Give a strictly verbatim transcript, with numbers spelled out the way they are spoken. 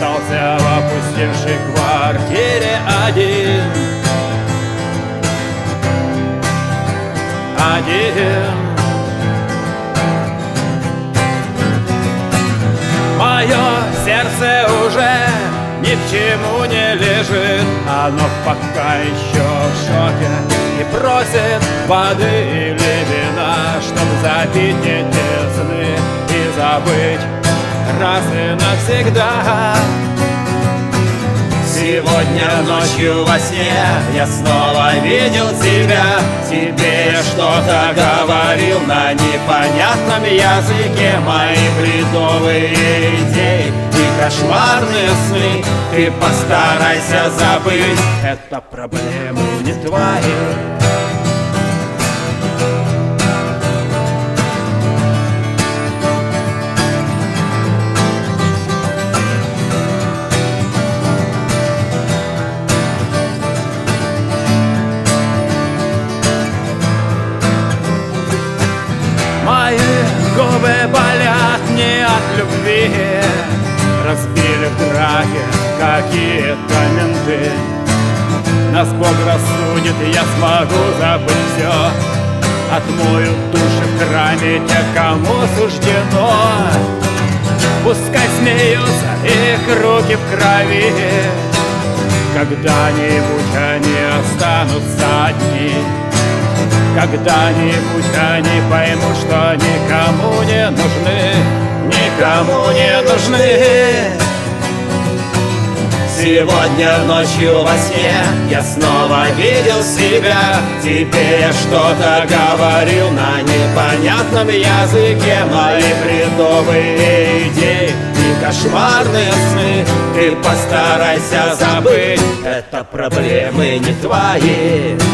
остался в опустевшей квартире один. Один. Мое сердце уже ни к чему не лежит, оно пока еще в шоке и просит воды или вина, чтоб запить эти сны и забыть раз и навсегда. Сегодня ночью во сне я снова видел тебя. Тебе я что-то говорил на непонятном языке. Мои бредовые идеи и кошмарные сны ты постарайся забыть, это проблемы не твои. Мои губы болят не от любви, разбили в драке какие-то менты. Нас Бог рассудит, я смогу забыть все, отмою души в храме те, кому суждено. Пускай смеются их руки в крови, когда-нибудь они останутся одни. Когда-нибудь они поймут, что никому не нужны, никому не нужны. Сегодня ночью во сне я снова видел себя. Тебе я что-то говорил на непонятном языке. Мои бредовые идеи и кошмарные сны ты постарайся забыть, это проблемы не твои.